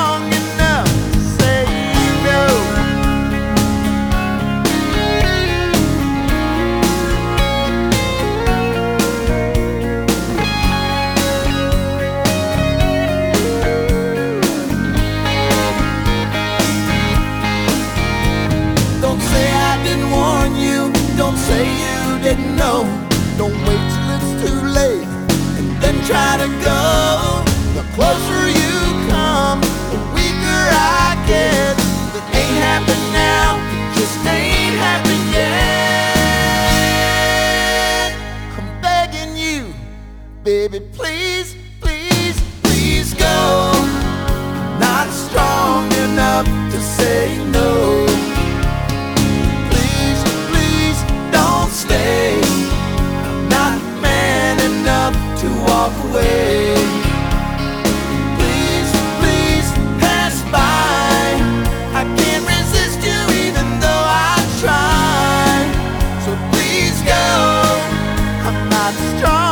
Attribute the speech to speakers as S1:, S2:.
S1: strong enough to say no. Don't say I didn't warn you. Don't say you didn't know. Don't wait till it's too late and then try to go. The closer you come, the weaker I get. That ain't happened now, just ain't happened yet. I'm begging you, baby, please, please, please go. Not strong enough to say no. Please, please don't stay. Not man enough to walk away. Please, please pass by. I can't resist you even though I try. So please go. I'm not strong